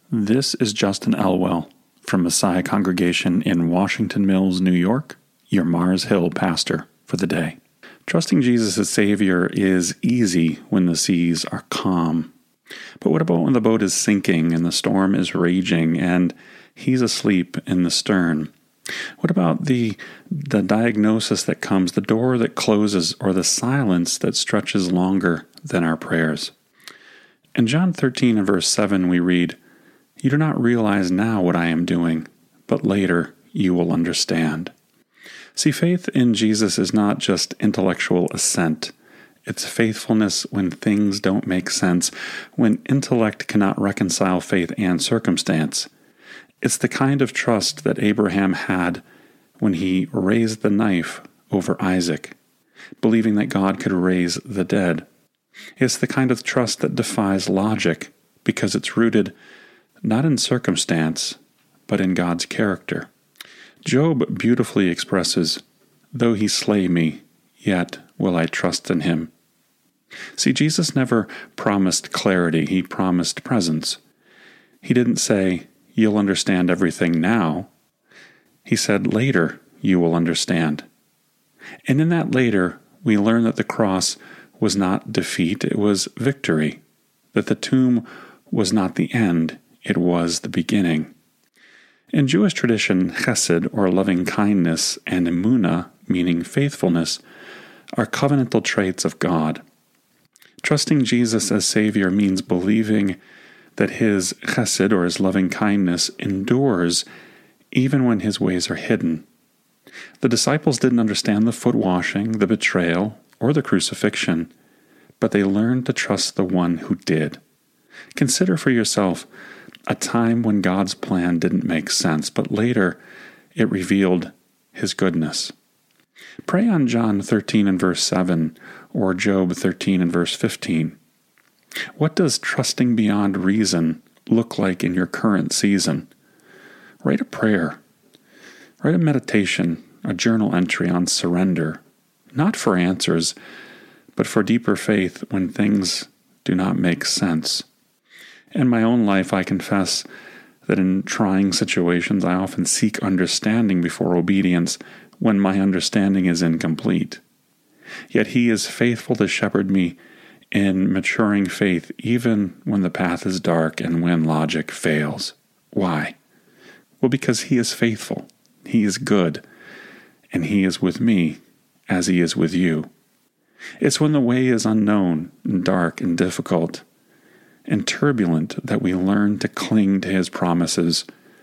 This is Justin Elwell from Messiah Congregation in Washington Mills, New York, your Mars Hill pastor for the day. Trusting Jesus as Savior is easy when the seas are calm. But what about when the boat is sinking and the storm is raging and he's asleep in the stern? What about the diagnosis that comes, the door that closes, or the silence that stretches longer than our prayers? In John 13 and verse 7 we read, "You do not realize now what I am doing, but later you will understand." See, faith in Jesus is not just intellectual assent. It's faithfulness when things don't make sense, when intellect cannot reconcile faith and circumstance. It's the kind of trust that Abraham had when he raised the knife over Isaac, believing that God could raise the dead. It's the kind of trust that defies logic because it's rooted not in circumstance, but in God's character. Job beautifully expresses, "Though he slay me, yet will I trust in him." See, Jesus never promised clarity, he promised presence. He didn't say, "You'll understand everything now." He said, "Later you will understand." And in that later, we learn that the cross was not defeat, it was victory. That the tomb was not the end, it was the beginning. In Jewish tradition, chesed, or loving kindness, and emunah, meaning faithfulness, are covenantal traits of God. Trusting Jesus as Savior means believing that his chesed, or his loving kindness, endures even when his ways are hidden. The disciples didn't understand the foot washing, the betrayal, or the crucifixion, but they learned to trust the one who did. Consider for yourself a time when God's plan didn't make sense, but later it revealed his goodness. Pray on John 13 and verse 7, or Job 13 and verse 15. What does trusting beyond reason look like in your current season? Write a prayer. Write a meditation, a journal entry on surrender, not for answers, but for deeper faith when things do not make sense. In my own life, I confess that in trying situations, I often seek understanding before obedience when my understanding is incomplete. Yet he is faithful to shepherd me in maturing faith, even when the path is dark and when logic fails. Why? Well, because he is faithful, he is good, and he is with me as he is with you. It's when the way is unknown and dark and difficult and turbulent that we learn to cling to his promises,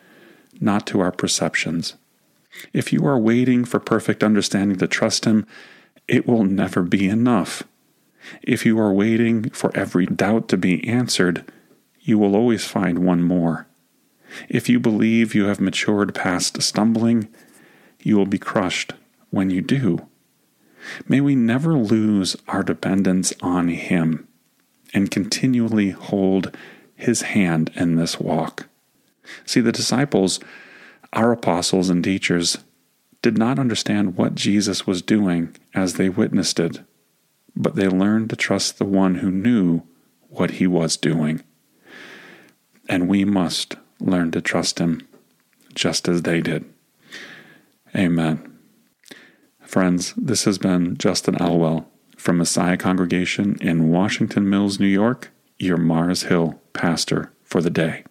not to our perceptions. If you are waiting for perfect understanding to trust him, it will never be enough. If you are waiting for every doubt to be answered, you will always find one more. If you believe you have matured past stumbling, you will be crushed when you do. May we never lose our dependence on him and continually hold his hand in this walk. See, the disciples, our apostles and teachers, did not understand what Jesus was doing as they witnessed it, but they learned to trust the one who knew what he was doing. And we must learn to trust him just as they did. Amen. Friends, this has been Justin Elwell from Messiah Congregation in Washington Mills, New York, your Mars Hill pastor for the day.